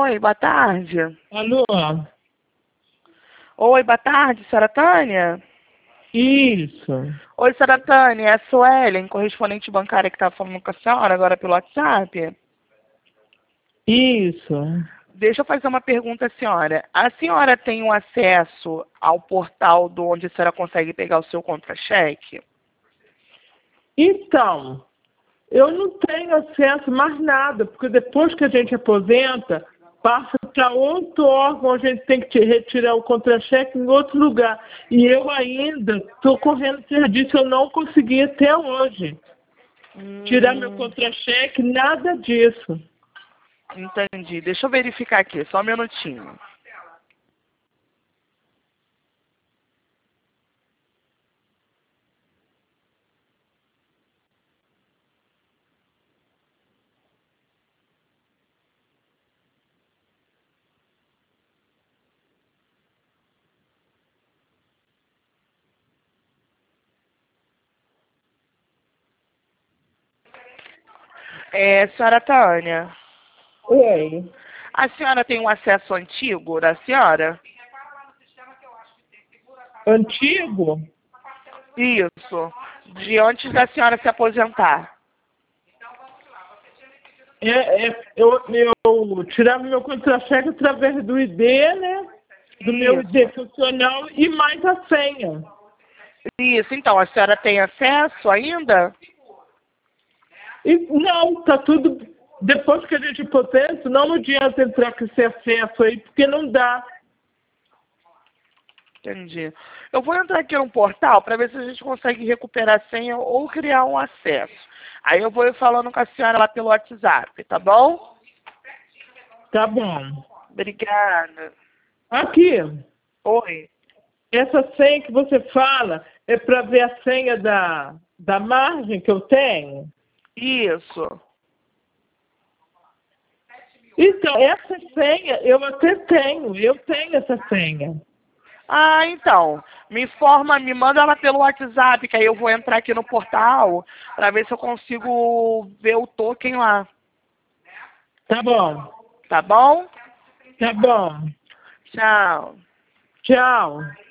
Oi, boa tarde. Alô? Oi, boa tarde, senhora Tânia? Isso. Oi, senhora Tânia, é a Suelen, correspondente bancária que está falando com a senhora agora pelo WhatsApp. Isso. Deixa eu fazer uma pergunta à senhora. A senhora tem um acesso ao portal do onde a senhora consegue pegar o seu contra-cheque? Então, eu não tenho acesso a mais nada, porque depois que a gente aposenta, passa para outro órgão, a gente tem que retirar o contra-cheque em outro lugar. E eu ainda estou correndo atrás disso, eu não consegui até hoje. Tirar meu contra-cheque, nada disso. Entendi. Deixa eu verificar aqui, só um minutinho. Senhora Tânia, Oi. a senhora tem um acesso antigo da senhora? Antigo? Isso, de antes da senhora se aposentar. Eu tirava meu contra-cheque através do ID, né? Do meu Isso. ID funcional e mais a senha. Isso, então, a senhora tem acesso ainda? E não, tá tudo. Depois que a gente aposenta, não adianta entrar com esse acesso aí, porque não dá. Entendi. Eu vou entrar aqui no portal para ver se a gente consegue recuperar a senha ou criar um acesso. Aí eu vou ir falando com a senhora lá pelo WhatsApp, tá bom? Tá bom. Obrigada. Aqui, Oi. essa senha que você fala é para ver a senha da margem que eu tenho? Isso. Então, essa senha eu até tenho, eu tenho essa senha. Ah, então. Me manda ela pelo WhatsApp, que aí eu vou entrar aqui no portal para ver se eu consigo ver o token lá. Tá bom, Tá bom? tá bom. Tchau. Tchau.